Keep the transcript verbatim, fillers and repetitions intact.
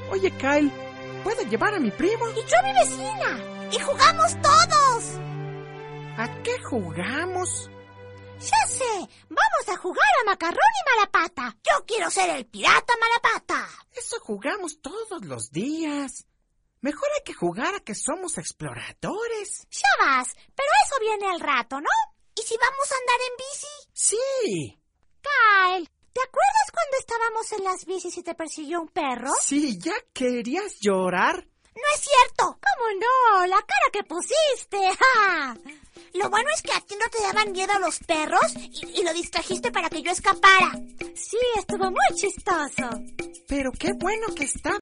Oye, Kyle, ¿puedo llevar a mi primo? Y yo a mi vecina. Y jugamos todos. ¿A qué jugamos? Ya sé, vamos a jugar a macarrón y malapata. Yo quiero ser el pirata malapata. Eso jugamos todos los días. Mejor hay que jugar a que somos exploradores. Ya vas, pero eso viene al rato, ¿no? ¿Y si vamos a andar en bici? Sí. Kyle, ¿te acuerdas cuando estábamos en las bicis y te persiguió un perro? Sí, ¿ya querías llorar? No es cierto. ¿Cómo no? La cara que pusiste. ¡Ja! Lo bueno es que a ti no te daban miedo los perros y, y lo distrajiste para que yo escapara. Sí, estuvo muy chistoso. Pero qué bueno que está